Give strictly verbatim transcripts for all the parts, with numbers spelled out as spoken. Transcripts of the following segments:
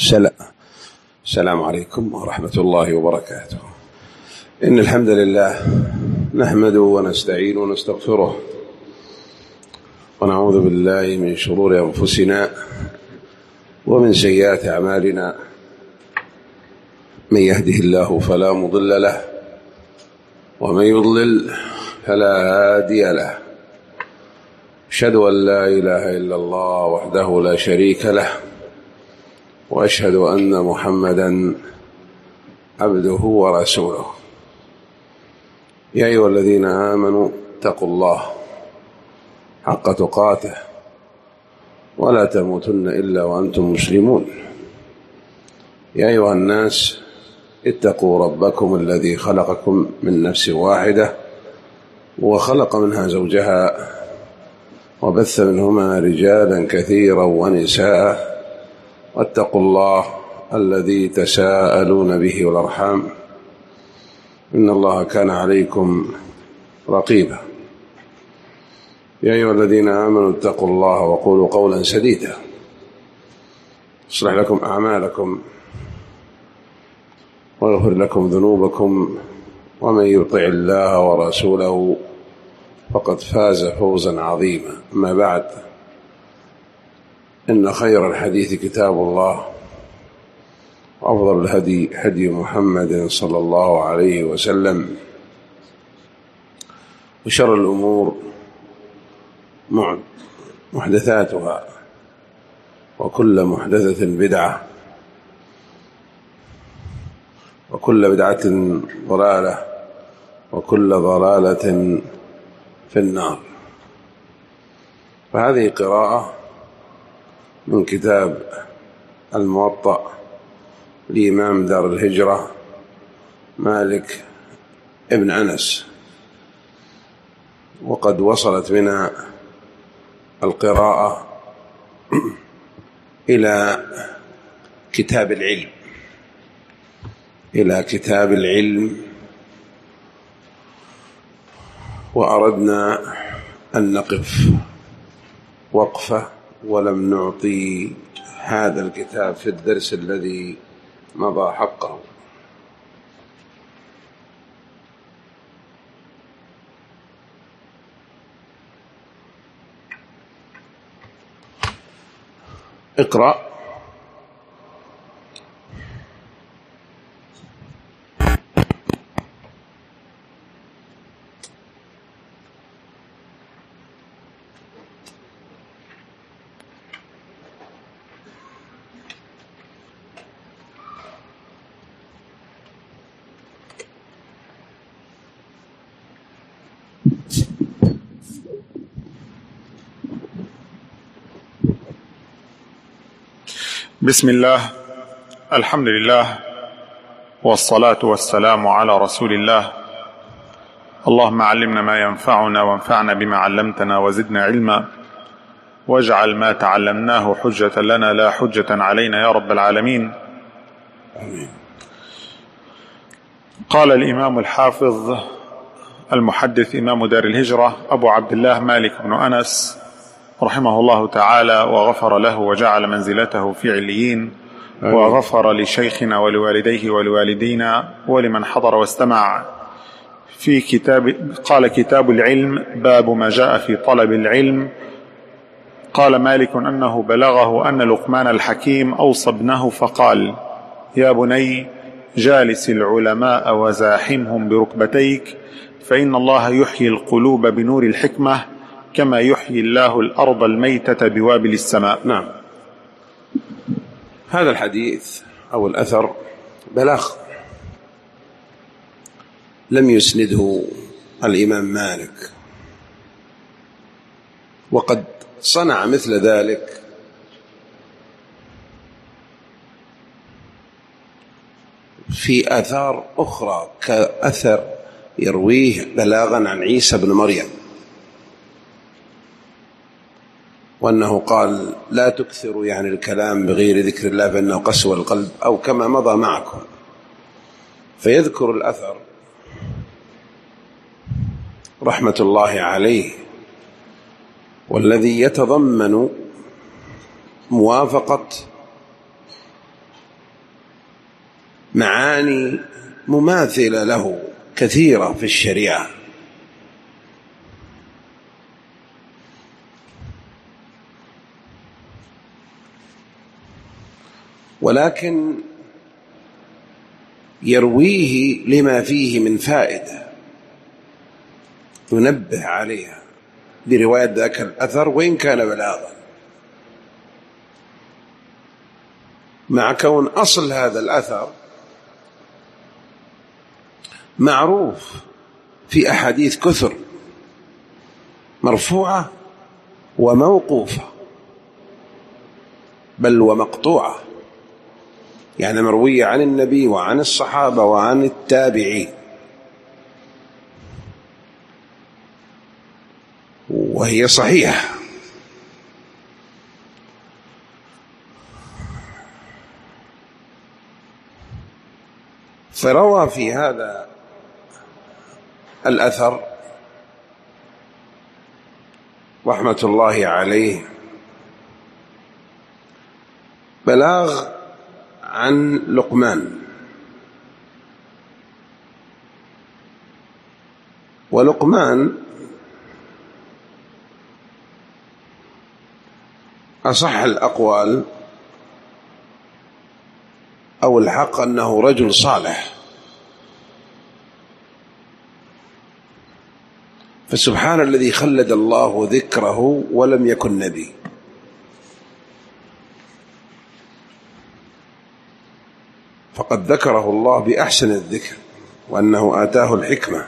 السلام عليكم ورحمة الله وبركاته. إن الحمد لله نحمده ونستعين ونستغفره ونعوذ بالله من شرور أنفسنا ومن سيئات أعمالنا. من يهده الله فلا مضل له ومن يضلل فلا هادي له. أشهد أن لا إله إلا الله وحده لا شريك له وأشهد أن محمدًا عبده ورسوله. يا أيها الذين آمنوا اتقوا الله حق تقاته ولا تموتن إلا وأنتم مسلمون. يا أيها الناس اتقوا ربكم الذي خلقكم من نفس واحدة وخلق منها زوجها وبث منهما رجالا كثيرا ونساء واتقوا الله الذي تساءلون به والأرحام إن الله كان عليكم رقيبا. يا أيها الذين آمنوا اتقوا الله وقولوا قولا سديدا يصلح لكم أعمالكم ويغفر لكم ذنوبكم ومن يطع الله ورسوله فقد فاز فوزا عظيما. أما بعد، إن خير الحديث كتاب الله وأفضل الهدي هدي محمد صلى الله عليه وسلم وشر الأمور محدثاتها وكل محدثة بدعة وكل بدعة ضلالة وكل ضلالة في النار. فهذه قراءة من كتاب الموطأ لإمام دار الهجرة مالك ابن أنس، وقد وصلت بنا القراءة إلى كتاب العلم إلى كتاب العلم وأردنا أن نقف وقفة ولم نعطي هذا الكتاب في الدرس الذي مضى حقه. اقرأ. بسم الله، الحمد لله، والصلاة والسلام على رسول الله. اللهم علمنا ما ينفعنا وانفعنا بما علمتنا وزدنا علما، واجعل ما تعلمناه حجة لنا لا حجة علينا يا رب العالمين. قال الإمام الحافظ المحدث إمام دار الهجرة أبو عبد الله مالك بن أنس رحمه الله تعالى وغفر له وجعل منزلته في عليين، وغفر لشيخنا ولوالديه ولوالدينا ولمن حضر واستمع. في كتاب قال كتاب العلم باب ما جاء في طلب العلم. قال مالك أنه بلغه أن لقمان الحكيم أوصى ابنه فقال: يا بني جالس العلماء وزاحمهم بركبتيك، فإن الله يحيي القلوب بنور الحكمة كما يحيي الله الأرض الميتة بوابل السماء. نعم، هذا الحديث أو الأثر بلاغ لم يسنده الإمام مالك، وقد صنع مثل ذلك في آثار أخرى، كأثر يرويه بلاغا عن عيسى بن مريم، وأنه قال: لا تكثروا يعني الكلام بغير ذكر الله فإنه قسوة القلب، أو كما مضى معكم. فيذكر الأثر رحمة الله عليه والذي يتضمن موافقة معاني مماثلة له كثيرة في الشريعة. ولكن يرويه لما فيه من فائدة ينبه عليها برواية ذاك الأثر وإن كان بلاغا، مع كون أصل هذا الأثر معروف في أحاديث كثر مرفوعة وموقوفة بل ومقطوعة، يعني مروية عن النبي وعن الصحابة وعن التابعين، وهي صحيحة. فروى في هذا الأثر رحمة الله عليه بلاغ عن لقمان، ولقمان أصح الأقوال أو الحق أنه رجل صالح، فسبحان الذي خلد الله ذكره ولم يكن نبي. فقد ذكره الله بأحسن الذكر، وأنه آتاه الحكمة،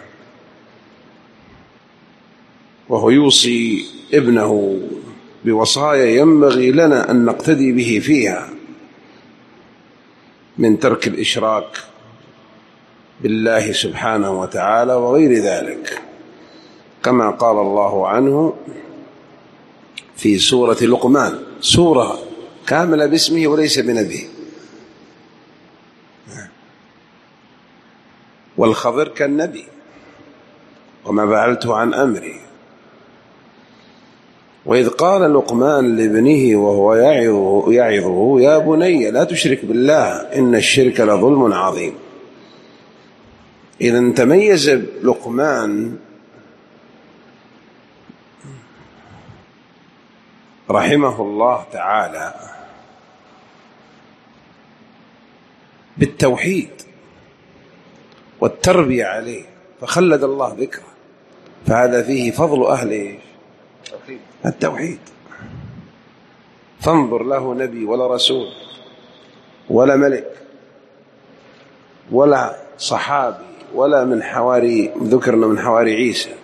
وهو يوصي ابنه بوصايا ينبغي لنا أن نقتدي به فيها، من ترك الإشراك بالله سبحانه وتعالى وغير ذلك، كما قال الله عنه في سورة لقمان، سورة كاملة باسمه وليس بنبيه. والخضر كالنبي وما فعلته عن أمري. وإذ قال لقمان لابنه وهو يعظه, يعظه يا بني لا تشرك بالله إن الشرك لظلم عظيم. إذن تميز لقمان رحمه الله تعالى بالتوحيد والتربية عليه، فخلد الله ذكره، فهذا فيه فضل أهل التوحيد. فانظر له نبي ولا رسول ولا ملك ولا صحابي ولا من حواري ذكرنا من حواري عيسى،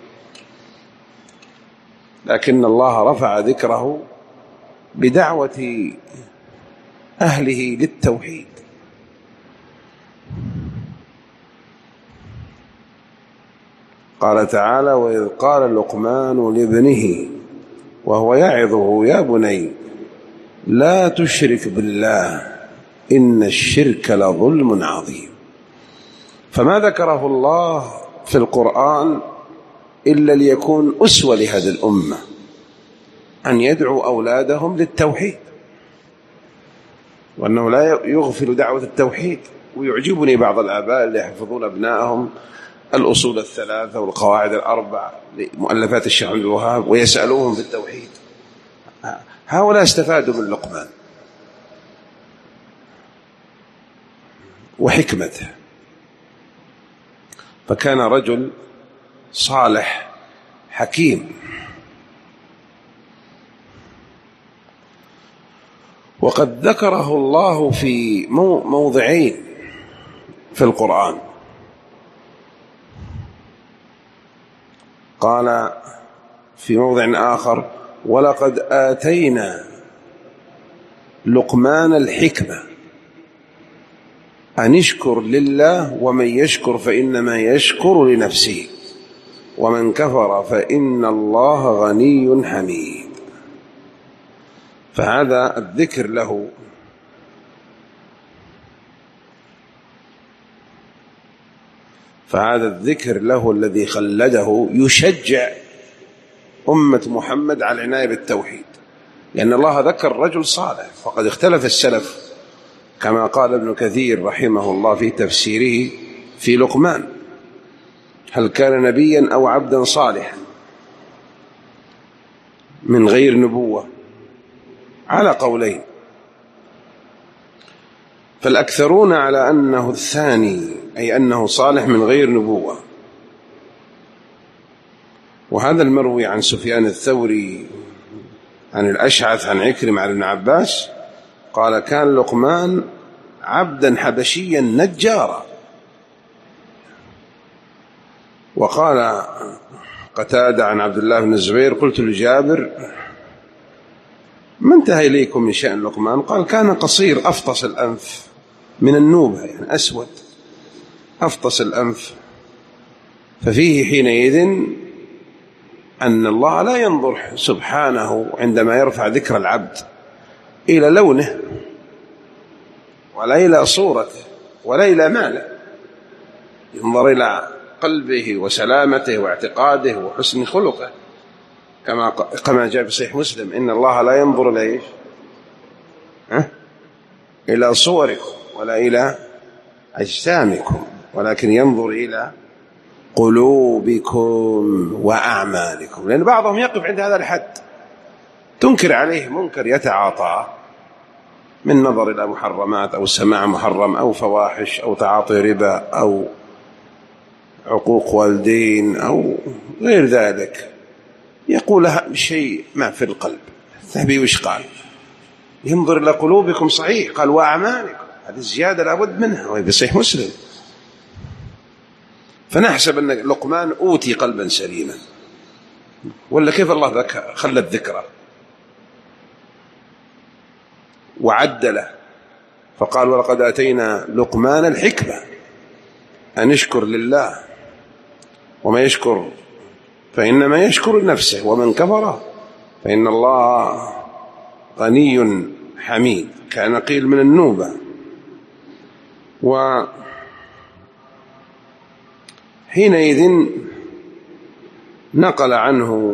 لكن الله رفع ذكره بدعوة أهله للتوحيد. قال تعالى وإذ قال لقمان لابنه وهو يعظه يا بني لا تشرك بالله إن الشرك لظلم عظيم. فما ذكره الله في القرآن إلا ليكون أسوة لهذه الأمة، أن يدعو أولادهم للتوحيد، وأنه لا يغفل دعوة التوحيد. ويعجبني بعض الآباء اللي يحفظون أبنائهم الأصول الثلاثة والقواعد الأربع لمؤلفات الشيخ عبد الوهاب ويسألوهم في التوحيد. هؤلاء استفادوا من لقمان وحكمته، فكان رجل صالح حكيم. وقد ذكره الله في موضعين في القرآن، قال في موضع آخر ولقد آتينا لقمان الحكمة أن يشكر لله ومن يشكر فإنما يشكر لنفسه ومن كفر فإن الله غني حميد. فهذا الذكر له فهذا الذكر له الذي خلده يشجع أمة محمد على العناية بالتوحيد، لأن الله ذكر رجل صالح. فقد اختلف السلف كما قال ابن كثير رحمه الله في تفسيره في لقمان: هل كان نبيا أو عبدا صالحا من غير نبوة؟ على قولين، فالأكثرون على أنه الثاني، أي أنه صالح من غير نبوة. وهذا المروي عن سفيان الثوري عن الأشعث عن عكرمة عن ابن عباس قال: كان لقمان عبدا حبشيا نجارا. وقال قتادة عن عبد الله بن الزبير: قلت لجابر: ما انتهى إليكم من شأن لقمان؟ قال: كان قصير أفطس الأنف، من النوبة يعني أسود أفطس الأنف، ففيه حينئذ أن الله لا ينظر سبحانه عندما يرفع ذكر العبد إلى لونه ولا إلى صورته ولا إلى ماله، ينظر إلى قلبه وسلامته واعتقاده وحسن خلقه، كما كما جاء في صحيح مسلم: إن الله لا ينظر إلى إيش؟ أه؟ إلى صوركم ولا إلى أجسامكم، ولكن ينظر إلى قلوبكم وأعمالكم. لأن بعضهم يقف عند هذا الحد، تنكر عليه منكر يتعاطى من نظر إلى محرمات أو سماع محرم أو فواحش أو تعاطي ربا أو عقوق والدين أو غير ذلك، يقول شيء ما في القلب. الذهبي وش قال؟ ينظر إلى قلوبكم، صحيح، قال وأعمالكم، هذه الزيادة لابد منها، وهي بصحيح مسلم. فنحسب أن لقمان أوتي قلبا سليما، ولا كيف الله ذكر خلى الذكرى وعدله، فقال: ولقد آتينا لقمان الحكمة أن يشكر لله، وما يشكر فإنما يشكر لنفسه، ومن كفر فإن الله غني حميد. كان قيل من النوبة. وحينئذ نقل عنه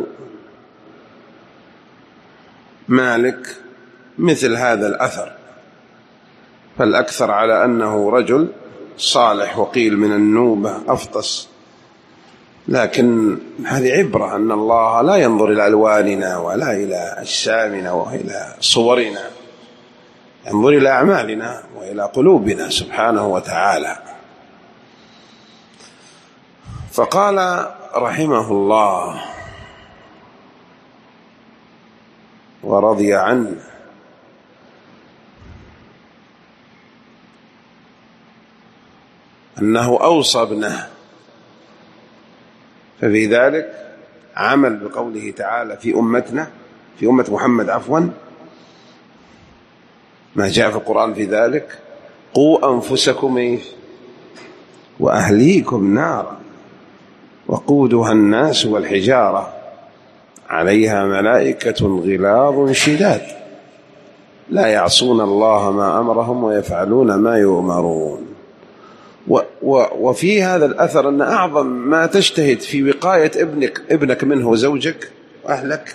مالك مثل هذا الأثر، فالأكثر على أنه رجل صالح، وقيل من النوبة أفطس. لكن هذه عبرة أن الله لا ينظر إلى ألواننا ولا إلى أجسامنا وإلى صورنا، ينظر إلى أعمالنا وإلى قلوبنا سبحانه وتعالى. فقال رحمه الله ورضي عنه: أنه أوصى ابنه، ففي ذلك عمل بقوله تعالى في أمتنا، في أمة محمد عفوا، ما جاء في القرآن في ذلك: قوا أنفسكم وأهليكم نارا وقودها الناس والحجارة عليها ملائكة غلاظ شداد لا يعصون الله ما أمرهم ويفعلون ما يؤمرون. وفي هذا الأثر أن أعظم ما تجتهد في وقاية ابنك ابنك منه زوجك وأهلك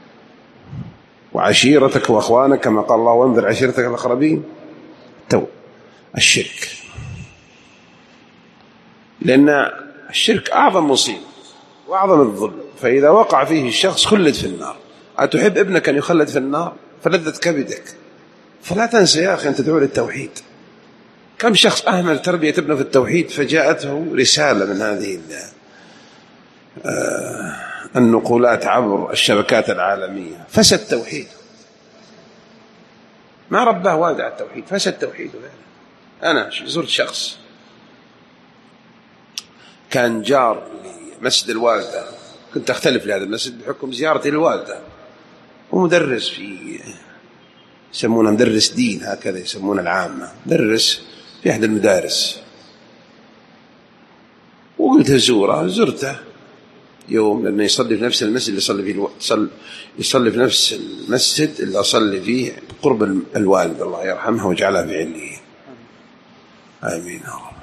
وعشيرتك وأخوانك، كما قال الله: وانذر عشيرتك الأقربين. تو الشرك، لأن الشرك أعظم مصيبة وأعظم الظلم، فإذا وقع فيه الشخص خلد في النار. أتحب ابنك أن يخلد في النار؟ فلذة كبدك. فلا تنسى يا أخي أن تدعو للتوحيد. كم شخص أهمل تربية ابنه في التوحيد فجاءته رسالة من هذه النقولات عبر الشبكات العالمية، فسد توحيد، ما رباه والده على التوحيد، فسد توحيده. أنا زرت شخص كان جار لمسجد الوالدة، كنت أختلف لهذا المسجد بحكم زيارتي للوالدة، ومدرس في يسمونه مدرس دين، هكذا يسمونه العامة، مدرس في أحد المدارس. وقلت أزوره، زرته يوم لأنه يصلي في نفس المسجد اللي يصلي فيه الو... يصلي في نفس المسجد اللي أصلي فيه قرب الوالد، الله يرحمه ويجعلها في عليين، آمين يا رب.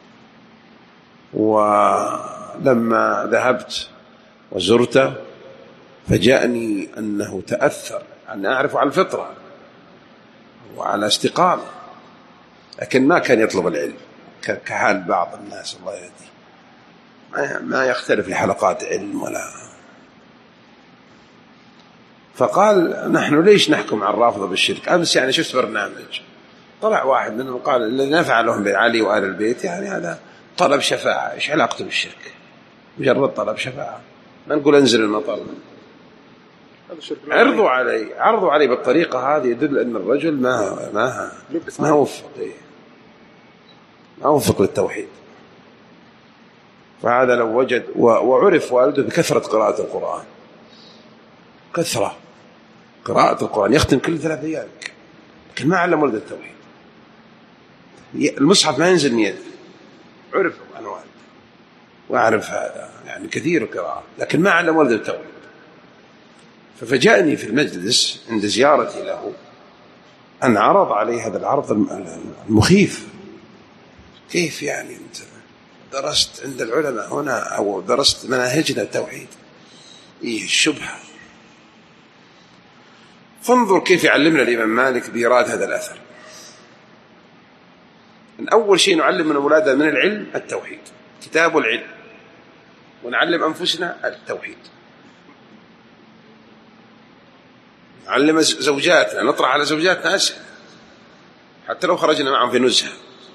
ولما ذهبت وزرته فجاءني أنه تأثر، أن أعرف على الفطرة وعلى استقامة، لكن ما كان يطلب العلم كحال بعض الناس الله يهديه، ما يختلف لحلقات علم ولا. فقال نحن ليش نحكم على الرافضة بالشرك؟ أمس يعني شفت برنامج طلع واحد منهم قال الذي نفعل لهم بعلي وآل البيت يعني هذا طلب شفاعة. إيش علاقته بالشرك؟ مجرد طلب شفاعة، ما نقول انزل المطر. عرضوا علي عرضوا علي بالطريقة هذه يدل أن الرجل ما ما ما وفق ما وفق للتوحيد. فهذا لو وجد وعرف والده بكثرة قراءة القرآن، كثرة قراءة القرآن، يختم كل ثلاث أيام، لكن ما علم ولد التوحيد. المصحف ما ينزل نيد، عرف عن والده وأعرف هذا يعني كثير القراءة، لكن ما علم ولد التوحيد. ففجأني في المجلس عند زيارتي له أن عرض علي هذا العرض المخيف. كيف يعني أنت درست عند العلماء هنا أو درست مناهجنا التوحيد؟ إيه الشبهة. فانظر كيف يعلمنا الإمام مالك بإيراد هذا الأثر. من أول شيء نعلم من أولادنا من العلم التوحيد، كتاب العلم، ونعلم أنفسنا التوحيد. نعلم زوجاتنا، نطرح على زوجاتنا أسئلة حتى لو خرجنا معهم في نزهة.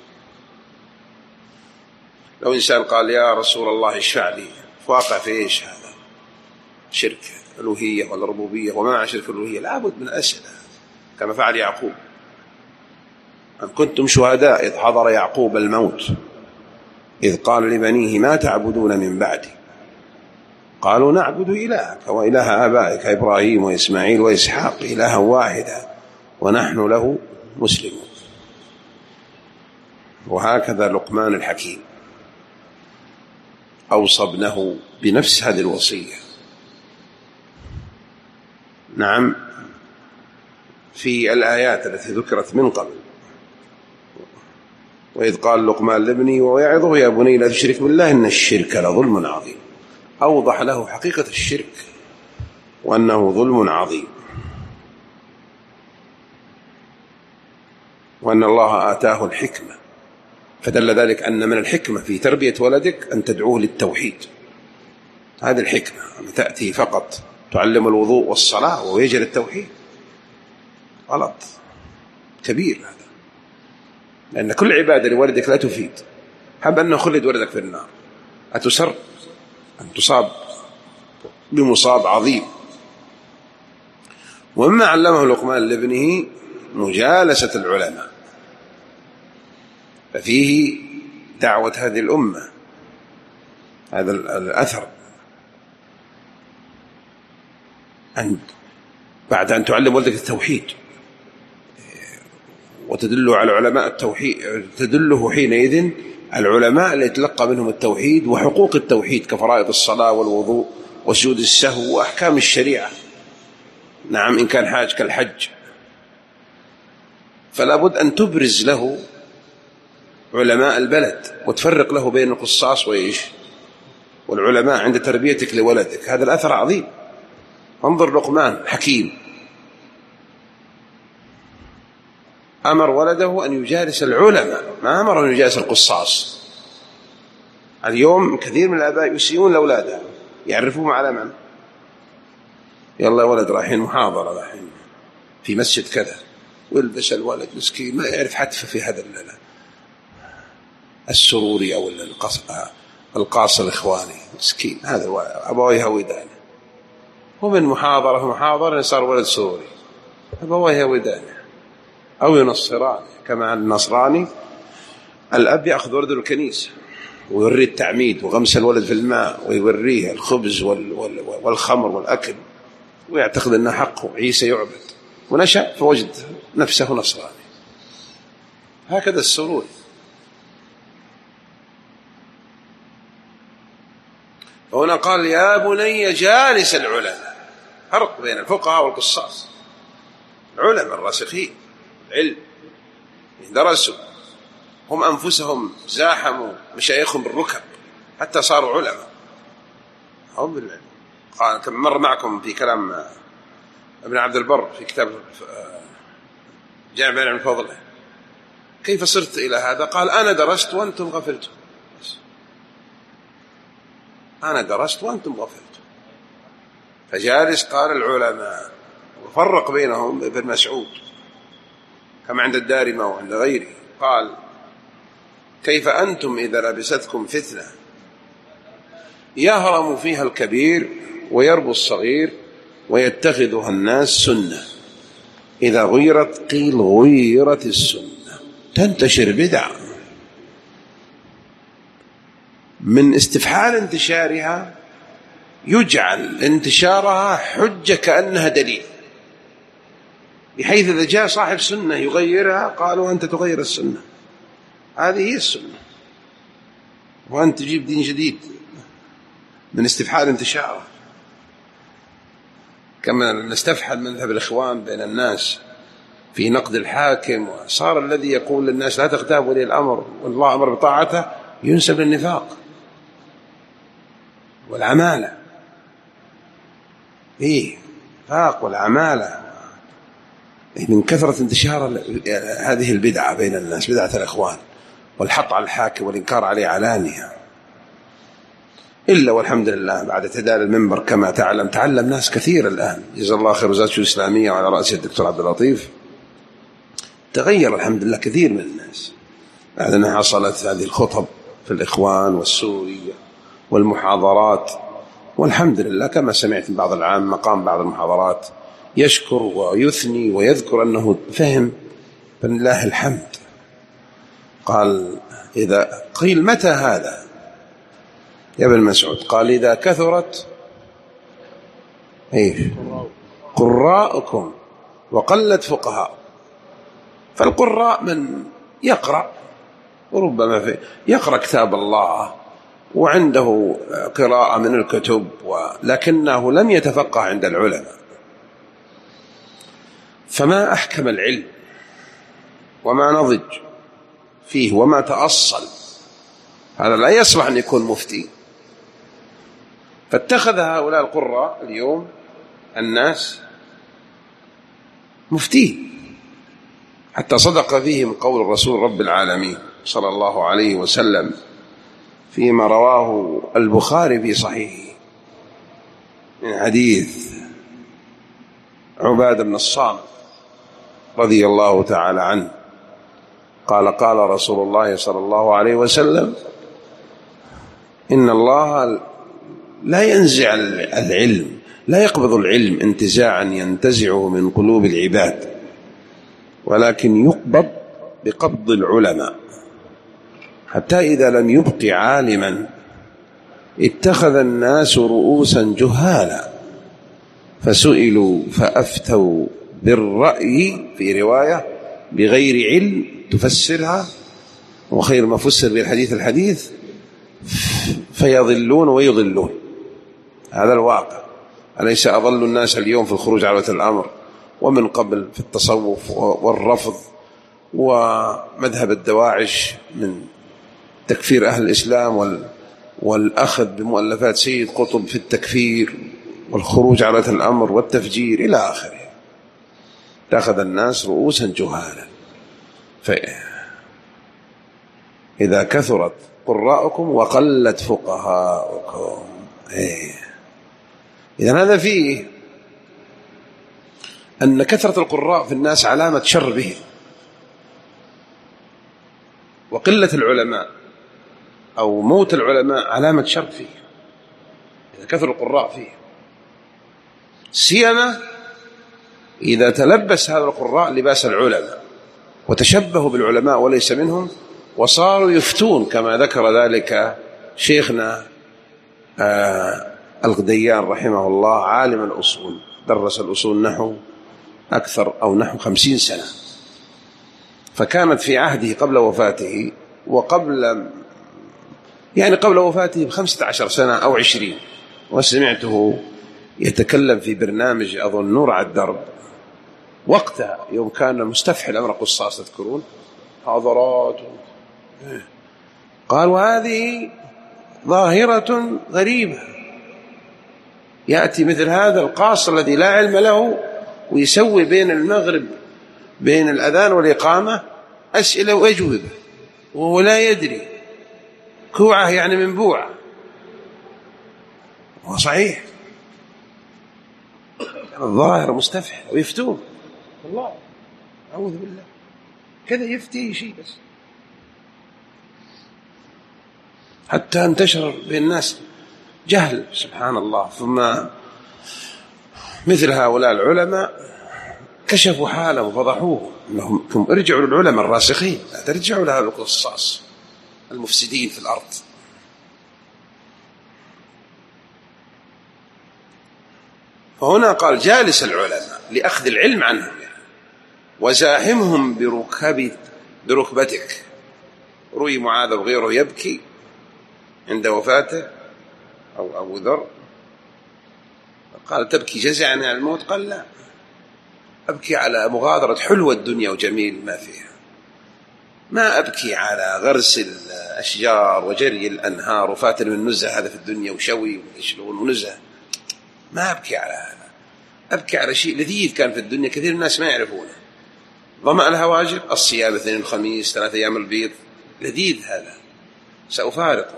لو إنسان قال يا رسول الله اشفع لي، واقع في إيش هذا؟ شرك الألوهية ولا ربوبية، وما معنى شرك الألوهية؟ لابد من أسئلة كما فعل يعقوب. أم كنتم شهداء إذ حضر يعقوب الموت إذ قال لبنيه ما تعبدون من بعدي قالوا نعبد إلهك وإله آبائك إبراهيم وإسماعيل وإسحاق إلها واحدا ونحن له مسلمون. وهكذا لقمان الحكيم أوصى ابنه بنفس هذه الوصية. نعم، في الآيات التي ذكرت من قبل، وإذ قال لقمان لابنه ويعظه يا بني لا تشرك بالله إن الشرك لظلم عظيم. أوضح له حقيقة الشرك وأنه ظلم عظيم، وأن الله آتاه الحكمة، فدل ذلك أن من الحكمة في تربية ولدك أن تدعوه للتوحيد. هذه الحكمة، أن تأتي فقط تعلم الوضوء والصلاة ويجري التوحيد، غلط كبير هذا، لأن كل عبادة لولدك لا تفيد. حب أنه خلد ولدك في النار، أتسر أن تصاب بمصاب عظيم. ومما علمه لقمان لابنه مجالسة العلماء، ففيه دعوة هذه الأمة. هذا الأثر أن بعد أن تعلم ولدك التوحيد وتدله على علماء التوحيد، تدله حينئذ العلماء اللي يتلقى منهم التوحيد وحقوق التوحيد كفرائض الصلاة والوضوء وسجود السهو وأحكام الشريعة. نعم، إن كان حاج كالحج، فلا بد أن تبرز له علماء البلد وتفرق له بين القصاص وإيش والعلماء عند تربيتك لولدك. هذا الأثر عظيم. انظر لقمان حكيم أمر ولده أن يجالس العلماء، ما أمر أن يجالس القصاص. اليوم كثير من الآباء يسيئون لأولادهم، يعرفوهم على من؟ يلا يا ولد رايحين محاضرة رايحين في مسجد كذا، ويلبس الولد مسكين ما يعرف حتف في هذا السروري أو القاص الإخواني مسكين، هذا أبوه يهودانه، ومن محاضرة في محاضرة صار ولد سوري، أبوه يهودانه أو ينصراني. كما النصراني الأب يأخذ ولده الكنيسة ويوريه التعميد وغمس الولد في الماء ويوريه الخبز والخمر والأكل، ويعتقد أنه حقه عيسى يعبد، ونشأ فوجد نفسه نصراني. هكذا السرور. هنا قال يا بني جالس العلماء، فرق بين الفقهاء والقصاص. العلماء الراسخين علم درسوا، هم أنفسهم زاحموا مشايخهم بالركب حتى صاروا علماء هم بالعلم. قال كم مر معكم في كلام ابن عبد البر في كتاب جامع العلم فضله، كيف صرت إلى هذا؟ قال أنا درست وأنتم غفلتم. أنا درست وأنتم غفلتم. فجالس قال العلماء وفرق بينهم ابن مسعود كما عند الدارمي وعند غيره، قال كيف أنتم إذا لبستكم فتنة يهرم فيها الكبير ويربو الصغير ويتخذها الناس سنة، إذا غيرت قيل غيرت السنة، تنتشر بدعة من استفحال انتشارها يجعل انتشارها حجة كأنها دليل، بحيث إذا جاء صاحب سنة يغيرها قالوا أنت تغير السنة، هذه هي السنة، وأنت تجيب دين جديد من استفحال انتشاره. كما نستفحل مذهب الإخوان بين الناس في نقد الحاكم، وصار الذي يقول للناس لا تغتاب ولي الأمر والله أمر بطاعته ينسب للنفاق والعمالة. إيه نفاق والعمالة من كثرة انتشار هذه البدعة بين الناس، بدعة الإخوان والحط على الحاكم والإنكار عليه علانية. إلا والحمد لله بعد اعتدال المنبر كما تعلم تعلم ناس كثير الآن، جزا الله خير وزارة الإسلامية وعلى رأسها الدكتور عبد اللطيف، تغير الحمد لله كثير من الناس بعد أن حصلت هذه الخطب في الإخوان والسورية والمحاضرات. والحمد لله كما سمعت من بعض العام مقام بعض المحاضرات يشكر ويثني ويذكر أنه فهم، فلله الحمد. قال إذا قيل متى هذا يا ابن مسعود؟ قال إذا كثرت إيه قراءكم وقلت فقهاء. فالقراء من يقرأ وربما في يقرأ كتاب الله وعنده قراءة من الكتب، ولكنه لم يتفقه عند العلماء، فما أحكم العلم وما نضج فيه وما تأصل، هذا لا يصلح أن يكون مفتي. فاتخذ هؤلاء القراء اليوم الناس مفتين، حتى صدق فيهم قول الرسول رب العالمين صلى الله عليه وسلم فيما رواه البخاري في صحيحه من حديث عبادة بن الصامت رضي الله تعالى عنه قال قال رسول الله صلى الله عليه وسلم إن الله لا ينزع العلم، لا يقبض العلم انتزاعا ينتزعه من قلوب العباد، ولكن يقبض بقبض العلماء، حتى إذا لم يبق عالما اتخذ الناس رؤوسا جهالا فسئلوا فأفتوا بالرأي، في رواية بغير علم تفسرها، وخير ما فسر بالحديث الحديث، فيضلون ويضلون. هذا الواقع. أليس أضل الناس اليوم في الخروج على ولاة الأمر ومن قبل في التصوف والرفض ومذهب الدواعش من تكفير أهل الإسلام والأخذ بمؤلفات سيد قطب في التكفير والخروج على ولاة الأمر والتفجير إلى آخره. تأخذ الناس رؤوسا جهالا. فإذا كثرت قراءكم وقلت فقهاؤكم، إيه. إذن هذا فيه أن كثرة القراء في الناس علامة شر به، وقلة العلماء أو موت العلماء علامة شر فيه. إذا كثر القراء فيه، سيما إذا تلبس هذا القراء لباس العلماء وتشبهوا بالعلماء وليس منهم، وصاروا يفتون كما ذكر ذلك شيخنا آه الغديان رحمه الله عالم الأصول، درس الأصول نحو أكثر أو نحو خمسين سنة، فكانت في عهده قبل وفاته وقبل يعني قبل وفاته بخمسة عشر سنة أو عشرين، وسمعته يتكلم في برنامج أظن نور على الدرب وقتها يوم كان مستفحل أمر قصاص تذكرون حاضرات، قال وهذه ظاهرة غريبة، يأتي مثل هذا القاص الذي لا علم له ويسوي بين المغرب بين الأذان والإقامة أسئلة وأجوبة وهو لا يدري، كوعة يعني منبوعة. هو صحيح الظاهر مستفحل ويفتون والله، أعوذ بالله، كذا يفتي شيء بس حتى انتشر بين الناس جهل، سبحان الله. ثم مثل هؤلاء العلماء كشفوا حالهم وفضحوه، انهم ارجعوا للعلماء الراسخين، لا ترجعوا لهؤلاء القصاص المفسدين في الأرض. فهنا قال جالس العلماء لأخذ العلم عنهم وزاحمهم بركب بركبتك. روي معاذ وغيره يبكي عند وفاته أو أبو ذر، قال تبكي جزعا عن الموت؟ قال لا، أبكي على مغادرة حلوة الدنيا وجميل ما فيها، ما أبكي على غرس الأشجار وجري الأنهار وفاتن من نزه هذا في الدنيا وشوي وشلون ونزه، ما أبكي على هذا. أبكي على شيء لذيذ كان في الدنيا كثير الناس ما يعرفونه، ظمأ الهواجر، الصيام الاثنين الخميس، ثلاثة أيام البيض، لذيذ هذا سأفارقه،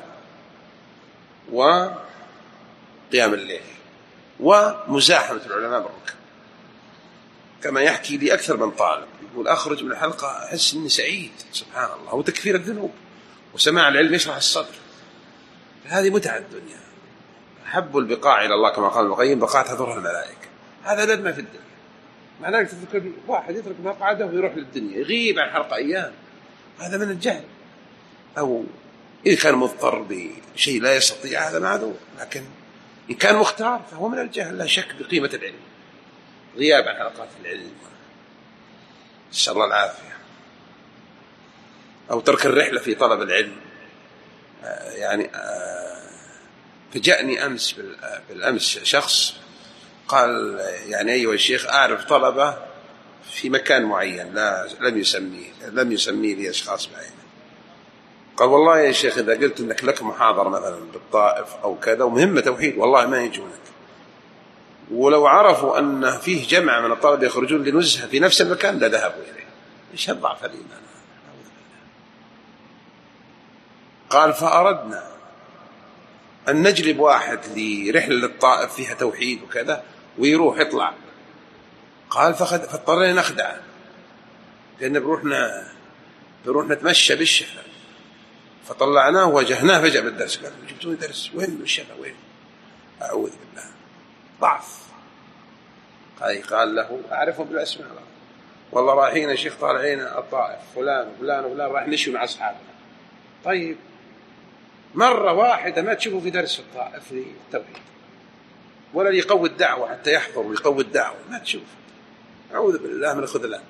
وقيام الليل، ومزاحمة العلماء بالركب. كما يحكي لي أكثر من طالب يقول أخرج من الحلقة أحس إني سعيد، سبحان الله، وتكفير الذنوب وسماع العلم يشرح الصدر. هذه متعة الدنيا. أحب البقاع إلى الله كما قال ابن القيم بقاع تحضرها الملائكة. هذا لد ما في الدنيا. معناه تذكر واحد يترك مقعده ويروح للدنيا يغيب عن حلقة أيام، هذا من الجهل، أو إذا كان مضطر بشيء لا يستطيع هذا معذور، لكن إن كان مختار فهو من الجهل لا شك بقيمة العلم، غياب عن حلقات العلم، نسأل الله العافية، أو ترك الرحلة في طلب العلم. آه يعني آه فجأني أمس بالأمس شخص قال يعني أيها الشيخ أعرف طلبة في مكان معين لا لم يسميه لم يسميه لي أشخاص بعينه، قال والله يا شيخ إذا قلت إنك لك محاضرة مثلا بالطائف أو كذا ومهمة توحيد والله ما يجونك، ولو عرفوا أن فيه جمع من الطلبة يخرجون لنزهة في نفس المكان لذهبوا إليه. إيش الضعف الإيمان؟ قال فأردنا أن نجلب واحد لرحلة للطائف فيها توحيد وكذا ويروح يطلع، قال فاضطرينا نخدعه لأن بروحنا بروح نتمشى بالشفا، فطلعناه وواجهناه فجأة بالدرس، قال جبتوني درس وين الشفا وين؟ أعوذ بالله، ضعف. قال قال له أعرفهم بالأسماء، والله رايحين يا شيخ طالعين الطائف فلان وفلان وفلان راح نشوي مع أصحابنا. طيب مرة واحدة ما تشوفوا في درس الطائف في التوحيد ولا يقوي الدعوة حتى يحضر ويقوي الدعوة، ما تشوف. أعوذ بالله من الخذلان.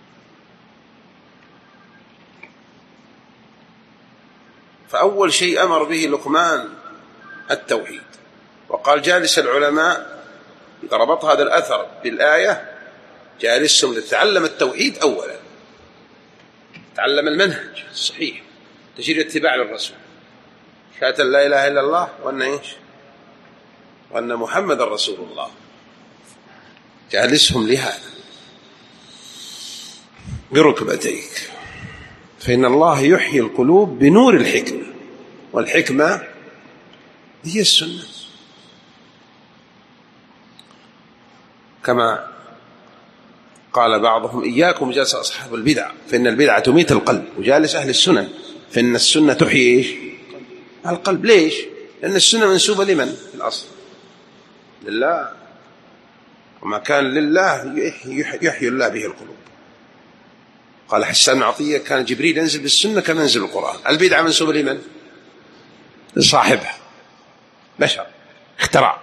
فأول شيء أمر به لقمان التوحيد، وقال جالس العلماء، إذا ربط هذا الأثر بالآية جالسهم لتتعلم التوحيد أولا، تعلم المنهج الصحيح، تجري اتباع للرسول، شهادة لا إله إلا الله وأن إيش وأن محمد رسول الله، جالسهم لهذا بركبتيك، فإن الله يحيي القلوب بنور الحكمة، والحكمة هي السنة، كما قال بعضهم إياكم جالس أصحاب البدع فإن البدعة تميت القلب، وجالس أهل السنن فإن السنة تحيي إيش القلب. ليش؟ لأن السنة منسوبة لمن في الأصل؟ لله، وما كان لله يحيي الله به القلوب. قال حسان عطية كان جبريل ينزل بالسنة كما ينزل القرآن. البدعة منسوبة لمن؟ لصاحبها، بشر اخترع،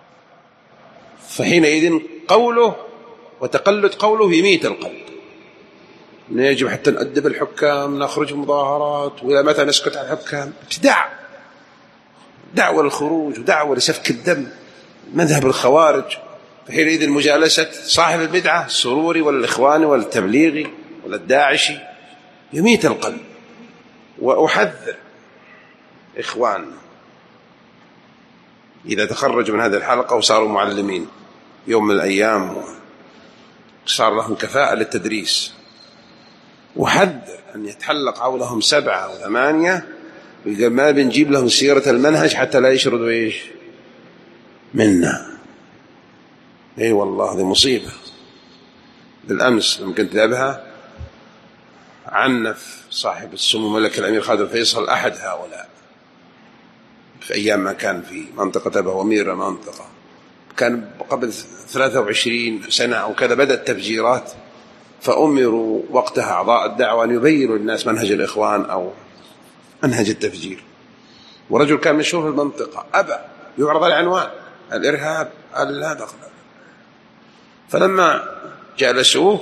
فحينئذ قوله وتقلد قوله يميت القلب. يجب حتى نؤدب الحكام، نخرج مظاهرات، وإلى متى نسكت عن الحكام؟ ابتداع، دعوة للخروج ودعوة لسفك الدم، مذهب الخوارج. فحينئذ مجالسة صاحب البدعة السروري ولا الإخواني ولا التبليغي ولا الداعشي يميت القلب. وأحذر إخواننا إذا تخرجوا من هذه الحلقة وصاروا معلمين يوم من الأيام وصار لهم كفاءة للتدريس، وحذر أن يتحلق حولهم سبعة أو ثمانية، ويقول ما بنجيب لهم سيرة المنهج حتى لا يشردوا إيش منا. أي والله هذه مصيبة. بالأمس لما كنت ذهبها عنف صاحب السمو ملك الأمير خالد فيصل أحد هؤلاء في أيام ما كان في منطقة أبا ومير، منطقة كان قبل ثلاثة وعشرين سنة أو كذا بدأت تفجيرات، فأمروا وقتها أعضاء الدعوة أن يبينوا للناس منهج الإخوان أو منهج التفجير، ورجل كان مشهور في المنطقة أبى يعرض العنوان الإرهاب لا دخل. فلما جلسوه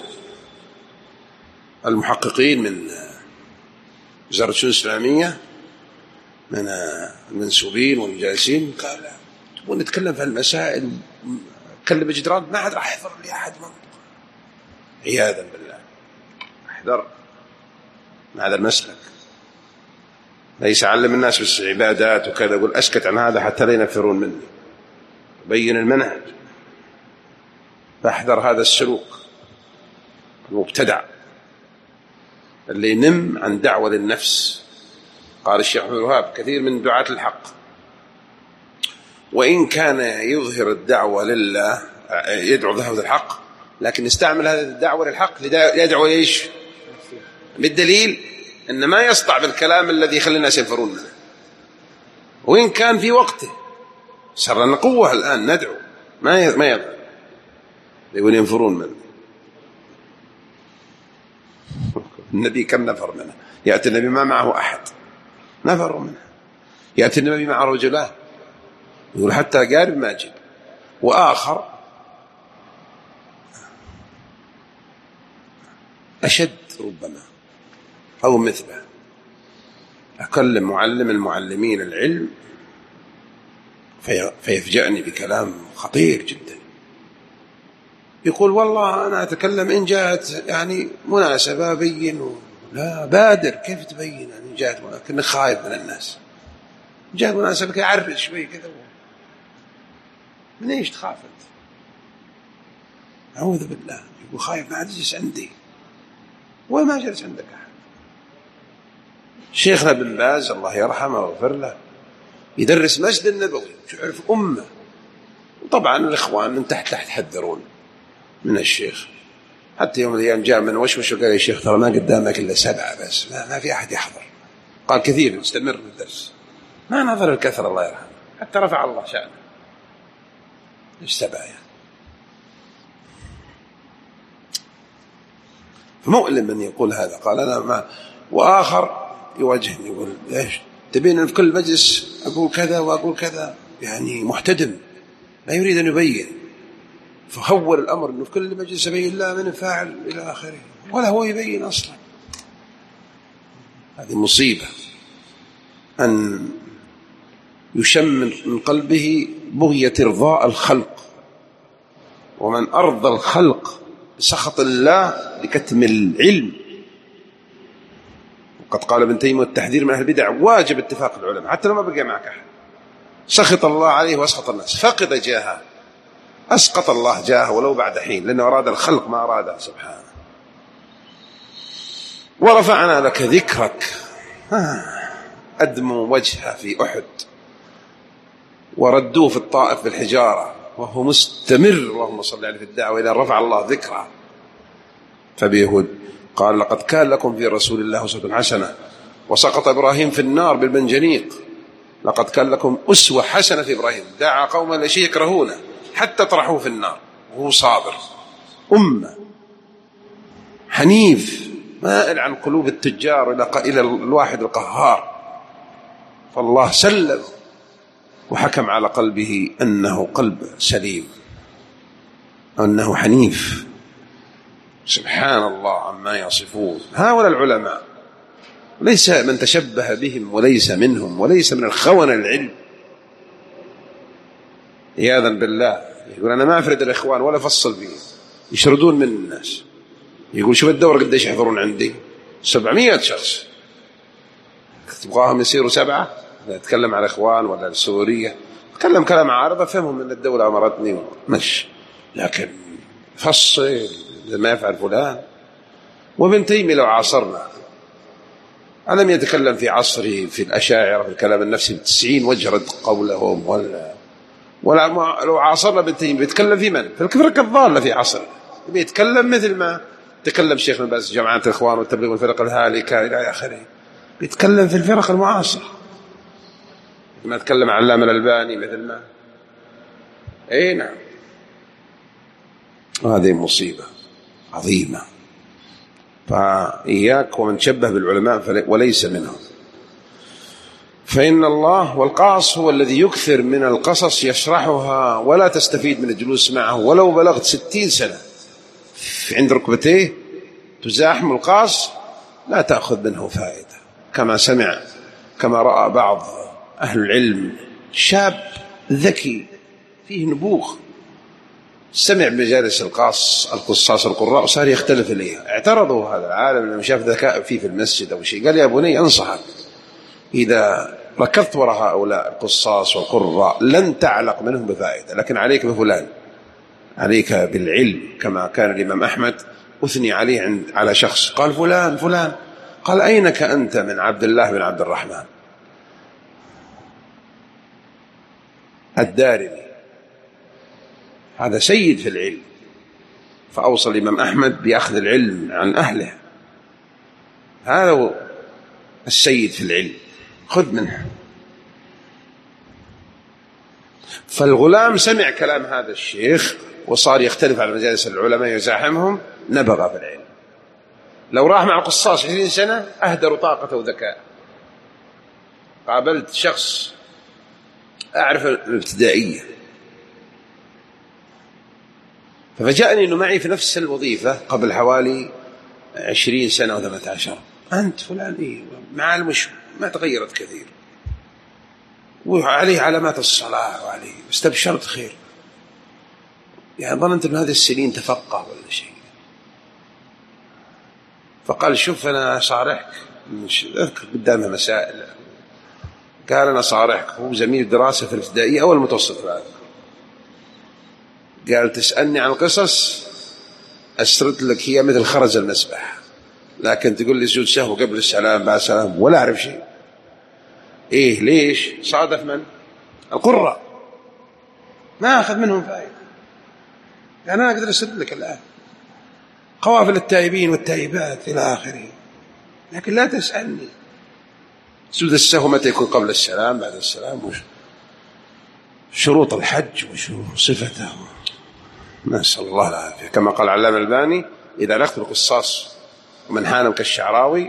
المحققين من وزارة الشؤون الإسلامية من المنسوبين والجالسين قال تبون نتكلم في المسائل نتكلم بجدران ما حد راح يحضر لي أحد منطقة. عياذا بالله احذر من هذا المسلك. ليس علم الناس بس عبادات وكذا، يقول أسكت عن هذا حتى لا ينفرون مني، بين المنهج. فاحذر هذا السلوك المبتدع اللي ينم عن دعوة للنفس. قال الشيخ محمد الوهاب كثير من دعاة الحق وإن كان يظهر الدعوة لله يدعو ذهب الحق، لكن يستعمل هذه الدعوة للحق يدعو إيش بالدليل أن ما يسطع بالكلام الذي يخلي الناس ينفرون منه، وإن كان في وقته. صار لنا قوة الآن ندعو ما ما يظهر يقول ينفرون منه. النبي كم نفر منه؟ يأتي النبي ما معه أحد نفر منه، يأتي النبي مع رجلان يقول حتى قارب ما جيب، وآخر أشد ربما أو مثله. أكلم معلم المعلمين العلم فيفجأني بكلام خطير جدا، يقول والله أنا أتكلم إن جاءت يعني مناسبة بين. لا بادر، كيف تبين أن جاءت مناسبة؟ خايف من الناس، جاءت مناسبة يعرف شوي كذا. من إيش تخاف أنت؟ أعوذ بالله. يقول خايف ما تجلس عندي، وما جلس عندك أحد. شيخنا بن باز الله يرحمه ويغفر له يدرس مسجد النبوي تعرف أمة، وطبعا الإخوان من تحت تحت حذرون من الشيخ، حتى يوم الأيام جاء من وشوش وقال يا شيخ ترى ما قدامك إلا سبعة بس، ما, ما في أحد يحضر. قال كثير استمر بالدرس، ما نظر الكثرة الله يرحمه حتى رفع الله شأنه. إيش سبعة يعني؟ فمؤلم من يقول هذا. قال أنا ما. وآخر يواجهني يقول إيش تبين في كل مجلس أقول كذا وأقول كذا، يعني محتدم لا يريد أن يبين، فحول الأمر أنه في كل مجلس يبين لا من فاعل إلى آخره، ولا هو يبين أصلا. هذه مصيبة أن يشم من قلبه بغية إرضاء الخلق، ومن أرضى الخلق بسخط الله لكتم العلم. وقد قال ابن تيمية التحذير من أهل البدع واجب اتفاق العلماء حتى لو ما بقي معك أحد. سخط الله عليه واسخط الناس، فقد جاهه أسقط الله جاهه ولو بعد حين، لأنه أراد الخلق ما أراده سبحانه. ورفعنا لك ذكرك، أدموا وجهه في أحد وردوه في الطائف بالحجارة وهو مستمر اللهم صل عليه في الدعوة إلى رفع الله ذكره. فبيهود قال لقد كان لكم في رسول الله أسوة حسنة، وسقط إبراهيم في النار بالمنجنيق. لقد كان لكم أسوة حسنة في إبراهيم، دعا قوما لشيء يكرهونه حتى طرحوه في النار وهو صابر. أمة حنيف مائل عن قلوب التجار إلى الواحد القهار، فالله سلم وحكم على قلبه أنه قلب سليم، أنه حنيف. سبحان الله عما يصفون هؤلاء العلماء. ليس من تشبه بهم وليس منهم وليس من الخونة العلم، عياذا بالله. يقول أنا ما أفرد الإخوان ولا أفصل بهم، يشردون من الناس. يقول شوف الدورة قديش يحضرون عندي، سبعمائة شخص، تبغاهم يصيروا سبعة؟ أتكلم على الإخوان ولا السورية، أتكلم كلام عارض أفهمهم أن الدولة أمرتني مش، لكن فصل ما يفعل فلان وابن تيمية لو عاصرنا ألم يتكلم في عصره في الأشاعرة في الكلام النفسي بتسعين وجه رد قولهم؟ ولا ولا لو عاصرنا ابن تيمية بيتكلم في من؟ في الفرق الضالة في عصره، بيتكلم مثل ما تكلم شيخ ابن باز جماعة الإخوان والتبليغ والفرق الهالكة إلى آخره، بيتكلم في الفرق المعاصرة، ما تكلم عن علامة الألباني مثل ما أي نعم. هذه مصيبة عظيمة، فإياك ومن شبه بالعلماء وليس منهم. فإن الله والقاص هو الذي يكثر من القصص يشرحها ولا تستفيد من الجلوس معه، ولو بلغت ستين سنة عند ركبتيه تزاحم القاص لا تأخذ منه فائدة، كما سمع كما رأى بعض أهل العلم شاب ذكي فيه نبوغ سمع بمجالس القاص القصاص القراء وصار يختلف إليها. اعترضوا هذا العالم لما شاف ذكاء فيه في المسجد أو شيء، قال يا بني أنصحك إذا ركضت وراء هؤلاء القصاص والقراء لن تعلق منهم بفائدة، لكن عليك بفلان، عليك بالعلم. كما كان الإمام أحمد أثني عليه عند على شخص قال فلان فلان، قال أينك أنت من عبد الله بن عبد الرحمن الدارمي، هذا سيد في العلم. فأوصى الإمام أحمد بأخذ العلم عن أهله، هذا هو السيد في العلم، خذ منه. فالغلام سمع كلام هذا الشيخ وصار يختلف على مجالس العلماء يزاحمهم، نبغى في العلم. لو راح مع القصاص عشرين سنة أهدروا طاقته وذكاء. قابلت شخص أعرف الابتدائية ففجأني أنه معي في نفس الوظيفة قبل حوالي عشرين سنة وثمانية عشر، أنت فلان إيه مع المش ما تغيرت كثير وعليه علامات الصلاة وعليه، استبشرت خير، يعني ظننت أن هذه السنين تفقه ولا شيء. فقال شوف أنا صارحك، أذكر قدامها مسائل، قال أنا صارحك، هو زميل دراسة في الابتدائية أول متوسط بعد، قال تسألني عن القصص أسرد لك هي مثل خرز المسبح، لكن تقول لي سجود سهو قبل السلام بعد السلام ولا أعرف شيء. إيه ليش؟ صادف من؟ القراء، ما أخذ منهم فائدة. يعني أنا أقدر أسرد لك الآن قوافل التائبين والتائبات إلى آخره، لكن لا تسألني سجود السهو متى يكون قبل السلام بعد السلام، وش شروط الحج وصفته، نسأل الله العافية. كما قال علامة الألباني إذا لقت القصاص ومن حانوا كالشعراوي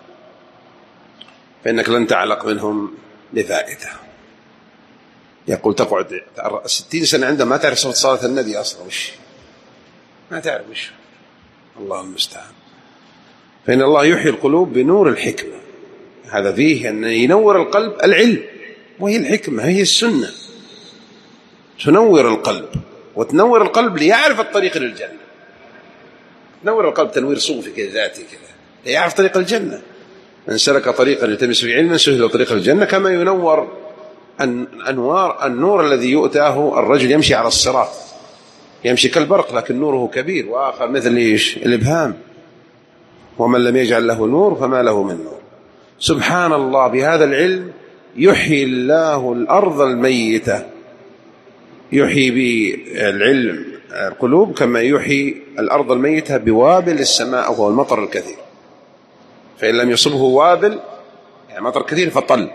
فإنك لن تعلق منهم بفائدة. يقول تقعد ستين سنة عندما ما تعرف صفة صلاة النبي أصلا، وش ما تعرف وش، الله المستعان. فإن الله يحيي القلوب بنور الحكمة، هذا فيه أن ينور القلب العلم، وهي الحكمة هي السنة تنور القلب، وتنور القلب ليعرف الطريق للجنة. تنور القلب تنوير صوفي كذا ذاتي كذا ليعرف طريق الجنة. من سلك طريقا يلتمس فيه علما سهل طريق الجنة، كما ينور أنوار النور الذي يؤتاه الرجل يمشي على الصراط، يمشي كالبرق لكن نوره كبير، وآخر مثل إيش الإبهام، ومن لم يجعل له نور فما له من نور. سبحان الله، بهذا العلم يحيي الله الأرض الميتة، يحيي بالعلم القلوب كما يحيي الأرض الميتة بوابل السماء وهو المطر الكثير. فإن لم يصبه وابل يعني مطر كثير فطل.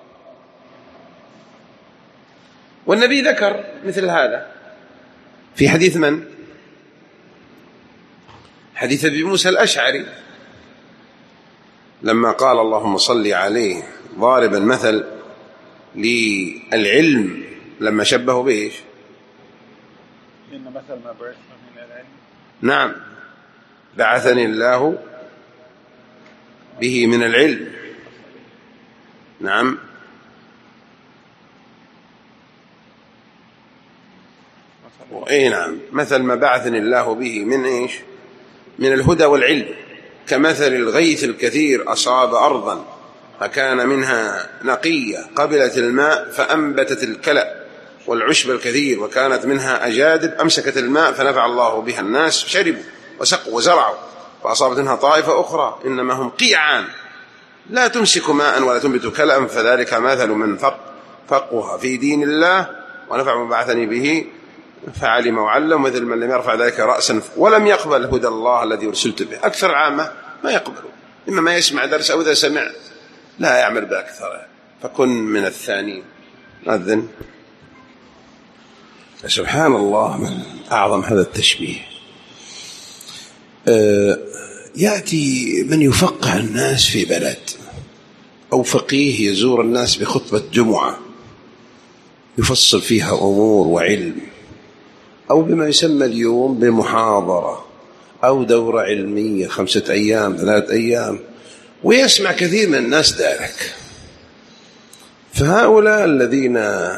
والنبي ذكر مثل هذا في حديث من؟ حديث أبي موسى الأشعري لما قال اللهم صل عليه ضاربا مثل للعلم، لما شبهه بإيش؟ إن مثل ما بعث من العلم. نعم، بعثني الله به من العلم. نعم، أي نعم، مثل ما بعثني الله به من إيش؟ من الهدى والعلم، كمثل الغيث الكثير أصاب أرضا فكان منها نقية قبلت الماء فأنبتت الكلأ والعشب الكثير، وكانت منها أجادب أمسكت الماء فنفع الله بها الناس شربوا وسقوا وزرعوا. فأصابت منها طائفة أخرى إنما هم قيعان لا تمسك ماء ولا تنبت كلأ فذلك مثل من فقه في دين الله ونفع ما بعثني به فعلم وعلم مثل من لم يرفع ذلك رأسا ولم يقبل هدى الله الذي أرسلت به. أكثر العامة ما يقبلون، إما ما يسمع درس أو إذا سمع لا يعمل بأكثره، فكن من الثانين. أذن. سبحان الله من أعظم هذا التشبيه. أه يأتي من يفقه الناس في بلد أو فقيه يزور الناس بخطبة جمعة يفصل فيها أمور وعلم، أو بما يسمى اليوم بمحاضرة أو دورة علمية خمسة أيام ثلاثة أيام، ويسمع كثير من الناس ذلك. فهؤلاء الذين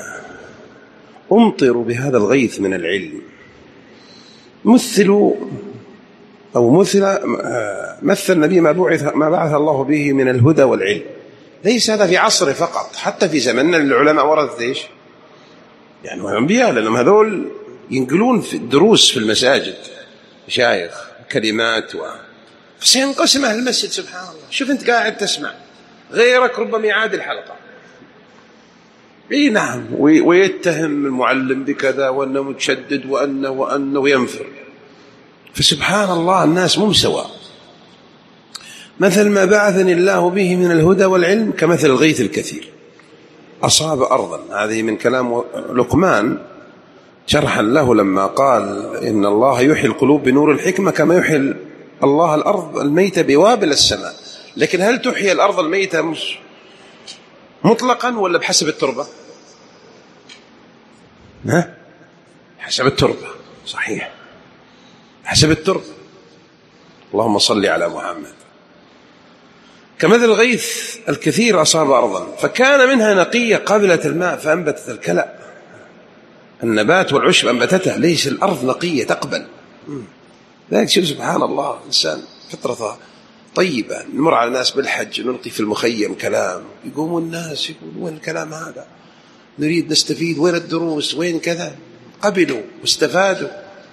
أمطروا بهذا الغيث من العلم مثلوا أو مثل مثل النبي ما بعث ما بعث الله به من الهدى والعلم. ليس هذا في عصره فقط، حتى في زمننا العلماء ورثت إيش؟ يعني الأنبياء، لأنهم هذول ينقلون في الدروس في المساجد مشايخ كلمات و... فسينقسم أهل المسجد. سبحان الله، شوف أنت قاعد تسمع غيرك ربما يعاد الحلقة. إيه نعم، ويتهم المعلم بكذا وأنه متشدد وأنه وأنه وينفر. فسبحان الله الناس مو سواء. مثل ما بعثني الله به من الهدى والعلم كمثل الغيث الكثير أصاب أرضا. هذه من كلام لقمان شرحا له لما قال إن الله يحيي القلوب بنور الحكمة كما يحيي الله الأرض الميتة بوابل السماء. لكن هل تحيي الأرض الميتة مطلقا ولا بحسب التربة؟ ها؟ حسب التربة، صحيح، حسب التربة. اللهم صل على محمد. كمثل الغيث الكثير أصاب أرضا فكان منها نقية قابلة الماء فأنبتت الكلأ. النبات والعشب أنبتتها، ليس الأرض نقية تقبل. ذلك شوف سبحان الله، إنسان فطرته طيبة. نمر على الناس بالحج نلقي في المخيم كلام، يقومون الناس يقولون وين الكلام هذا، نريد نستفيد، وين الدروس، وين كذا. قبلوا واستفادوا.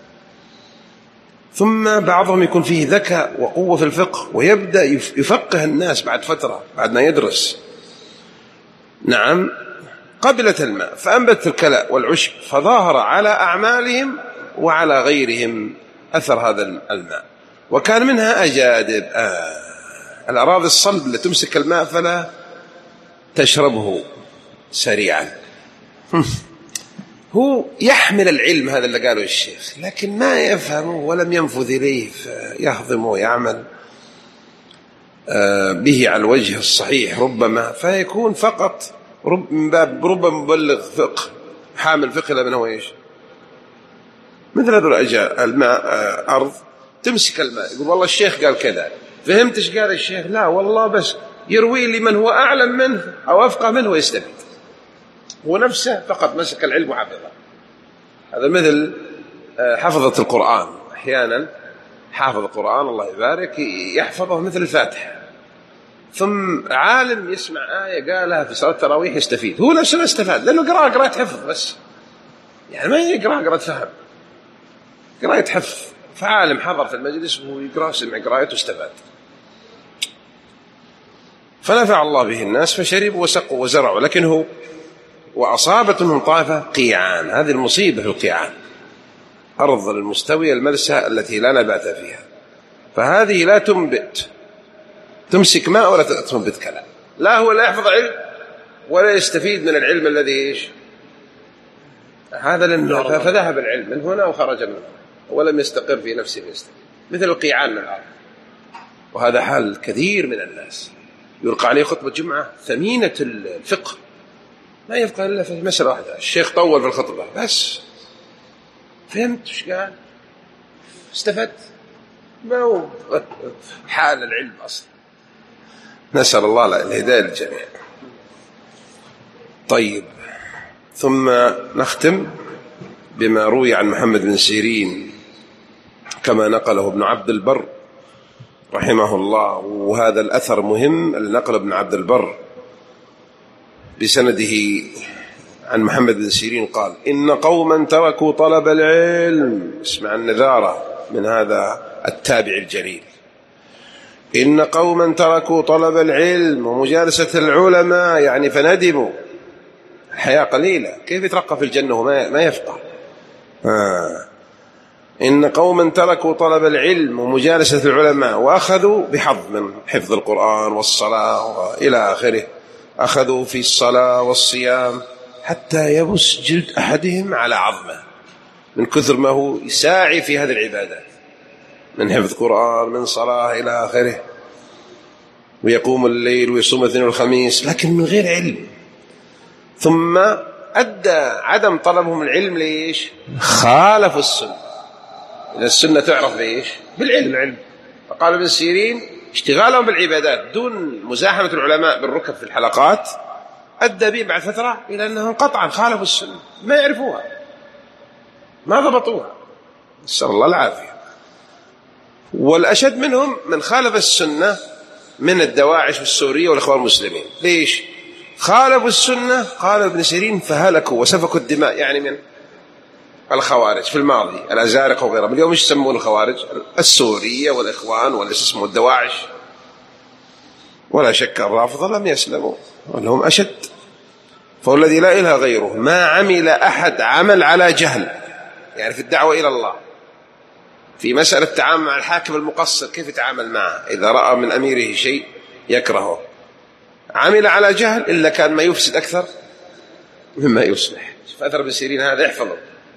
ثم بعضهم يكون فيه ذكاء وقوة في الفقه ويبدأ يفقه الناس بعد فترة، بعد ما يدرس. نعم، قبلت الماء فأنبت الكلأ والعشب فظاهر على أعمالهم وعلى غيرهم أثر هذا الماء. وكان منها أجادب، آه الأراضي الصلب اللي تمسك الماء فلا تشربه سريعا. هو يحمل العلم هذا اللي قاله الشيخ، لكن ما يفهمه ولم ينفذ إليه فيهضمه ويعمل به على الوجه الصحيح ربما، فيكون فقط رب من باب ربما مبلغ فقه حامل فقه لمن هو إيش. مثل هذول أجاء الماء أرض تمسك الماء، يقول والله الشيخ قال كذا، فهمت إيش قال الشيخ؟ لا والله بس يروي لي من هو أعلم منه أو أفقه منه ويستفيد. هو نفسه فقط مسك العلم وحفظه. هذا مثل حفظة القرآن. أحيانا حافظ القرآن الله يبارك يحفظه مثل الفاتحة، ثم عالم يسمع آية قالها في صلاة التراويح يستفيد، هو نفسه ما استفاد لأنه قراءة قراءة حفظ بس، يعني ما يقرأ قراءة فهم، قراءة حفظ. فعالم حضر في المجلس ويقرأ سمع قراءته واستفاد، فنفع الله به الناس فشربوا وسقوا وزرعوا. لكن هو وأصابت منهم طائفة قيعان. هذه المصيبة في القيعان، أرض المستوية الملسة التي لا نبات فيها، فهذه لا تنبت تمسك ماء ولا تنبت كلام، لا هو لا يحفظ علم ولا يستفيد من العلم الذي إيش هذا لأنه فذهب العلم من هنا وخرج منه ولم يستقر في نفسه يستفيد، مثل القيعان من الأرض. وهذا حال كثير من الناس، يلقى عليه خطبة جمعة ثمينة الفقه ما يفقه إلا في مسألة واحدة، الشيخ طول في الخطبة بس فهمت ايش قال استفدت، ما هو حال العلم أصلا. نسأل الله الهداية للجميع. طيب، ثم نختم بما روي عن محمد بن سيرين كما نقله ابن عبد البر رحمه الله. وهذا الأثر مهم اللي نقله ابن عبد البر بسنده عن محمد بن سيرين قال: إن قوما تركوا طلب العلم. اسمع النذارة من هذا التابع الجليل. إن قوما تركوا طلب العلم ومجالسة العلماء يعني فندموا. الحياة قليلة، كيف يترقى في الجنة وما ما يفقه؟ آه. إن قوما تركوا طلب العلم ومجالسة العلماء وأخذوا بحظ من حفظ القرآن والصلاة وإلى آخره، أخذوا في الصلاة والصيام حتى يبس جلد أحدهم على عظمه من كثر ما هو يساعي في هذه العبادات من حفظ قرآن من صلاة إلى آخره، ويقوم الليل ويصوم الاثنين والخميس، لكن من غير علم. ثم أدى عدم طلبهم العلم ليش؟ خالفوا السنة. إذا السنة تعرف بإيش؟ بالعلم. فقال ابن سيرين اشتغالهم بالعبادات دون مزاحمة العلماء بالركب في الحلقات أدى به بعد فترة إلى أنهم قطعا خالفوا السنة، ما يعرفوها، ما ضبطوها، نسأل الله العافية. والأشد منهم من خالف السنة من الدواعش والسورية والإخوان المسلمين. ليش؟ خالفوا السنة، قال ابن سيرين فهلكوا وسفكوا الدماء، يعني من الخوارج في الماضي الأزارق وغيرهم. اليوم ايش يسمون الخوارج؟ السورية والإخوان ولا اسمه الدواعش. ولا شك الرافضة لم يسلموا وأنهم أشد. فالذي لا إله غيره ما عمل أحد عمل على جهل، يعني في الدعوة إلى الله في مسألة التعامل مع الحاكم المقصر كيف يتعامل معه إذا رأى من أميره شيء يكرهه، عمل على جهل إلا كان ما يفسد أكثر مما يصلح. فأثر ابن سيرين هذا احفظه،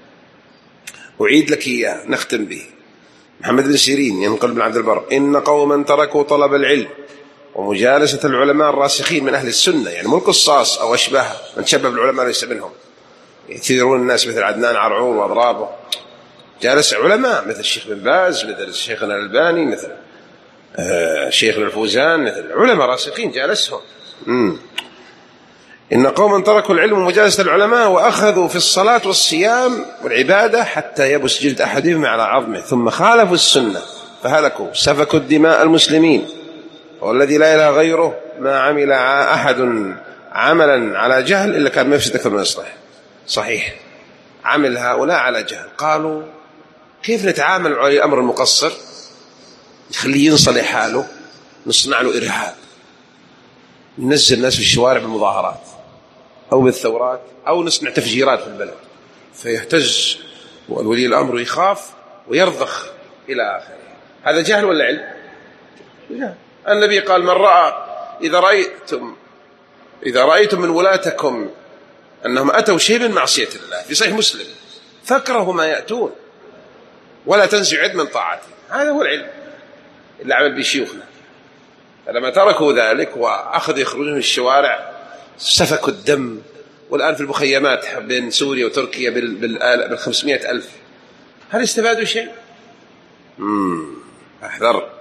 أعيد لك إياه نختم به. محمد بن سيرين ينقل بن عبد البر: إن قوما تركوا طلب العلم ومجالسة العلماء الراسخين من أهل السنة، يعني مو القصاص أو أشباهه من شبه العلماء ليس منهم، يثيرون الناس مثل عدنان عرعور وأضرابه. جالس علماء مثل الشيخ بن باز، مثل شيخنا الألباني، مثل آه شيخنا الفوزان، مثل علماء راسخين جالسهم. مم. إن قوما تركوا العلم ومجالسة العلماء وأخذوا في الصلاة والصيام والعبادة حتى يبس جلد أحدهم على عظمه ثم خالفوا السنة فهلكوا سفكوا الدماء المسلمين. والذي لا إله غيره ما عمل أحد عملا على جهل إلا كان ما يفسد أكثر من يصلح. صحيح، عمل هؤلاء على جهل. قالوا كيف نتعامل مع الأمر المقصر نخليه ينصلح حاله؟ نصنع له إرهاب، ننزل الناس في الشوارع بالمظاهرات أو بالثورات أو نصنع تفجيرات في البلد فيهتز والولي الأمر يخاف ويرضخ إلى آخره. هذا جهل ولا علم؟ جهل. النبي قال: من رأى إذا رأيتم إذا رأيتم من ولاتكم أنهم أتوا شيء من معصية الله، في صحيح مسلم، فاكرهوا ما يأتون ولا تنزعوا يد من طاعته. هذا هو العلم اللي عمل به شيوخنا. فلما تركوا ذلك وأخذوا يخرجون من الشوارع سفكوا الدم، والآن في المخيمات بين سوريا وتركيا بالخمسمائة ألف، هل استفادوا شيء؟ أحذر.